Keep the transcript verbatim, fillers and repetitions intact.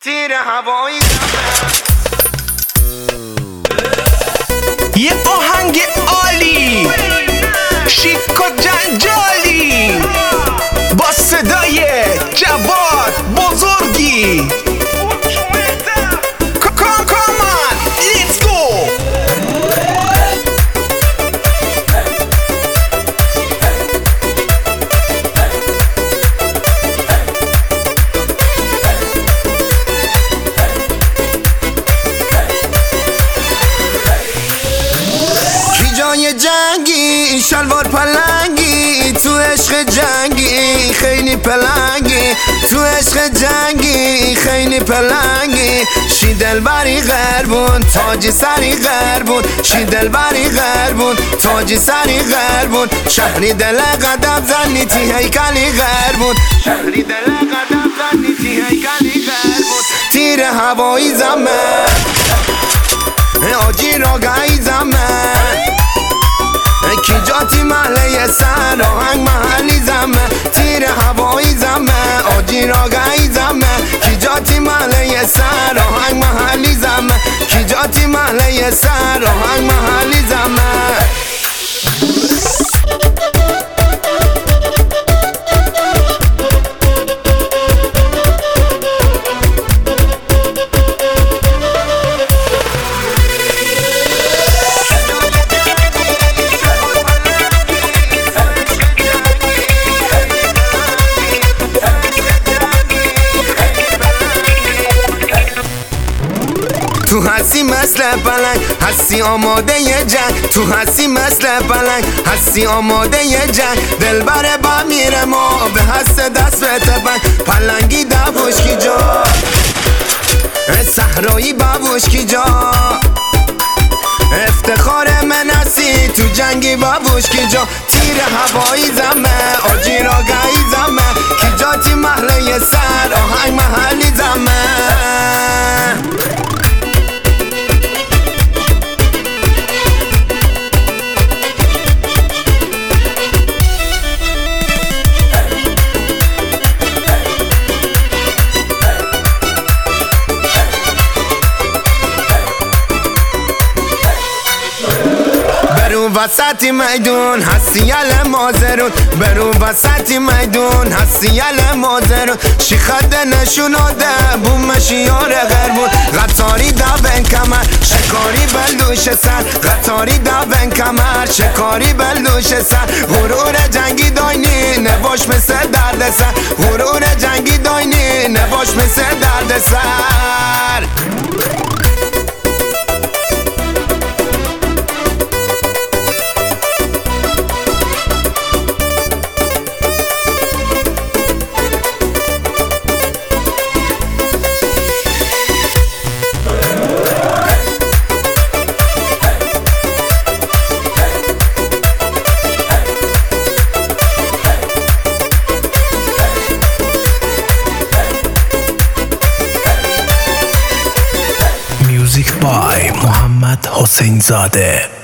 تیر هوایی یه آهنگ عالی شیک و جنجالی با صدای جواد بزرگی. جای جنگی شلوار پلنگی تو عشق جنگی خیلی پلنگی تو عشق جنگی خیلی پلنگی شی دلبری غربون تاجی سری غربون شی دلبری غربون تاجی سری غربون شهری دل قدم زنیتی هیکلی غربون شهری دل قدم زنیتی هیکلی غربون تیر هوایی زمه آجی راگهی زمه کی جاتی محله سر آهنگ محلی زمه تیر هوایی زمه آجی راگهی زمه کی جاتی محله سر آهنگ محلی زمه کی جاتی محله سر آهنگ محلی زمه تو هستی مثل پلنگ هستی آماده ی جنگ تو هستی مثل پلنگ هستی آماده ی جنگ دلبر با میره ما به هست دست به تپنگ پلنگی دبوش کی جا صحرایی بابوش کی جا افتخار من هستی تو جنگی بابوش کی جا تیر هوایی زمه آجی راگهی زمه کی جاتی محله سر آهنگ محلی زمه برو وسطی میدون هستی یل مازرون برو وسطی میدون هستی یل مازرون شی خد نشوناده بوم شیار غربون قطاری دابن کمر شکاری بلدوش سر قطاری دابن کمر شکاری بلدوش سر غرور جنگی داینی نباش مثل درد سر غرور جنگی داینی نباش مثل درد سر Music by محمد حسین زاده.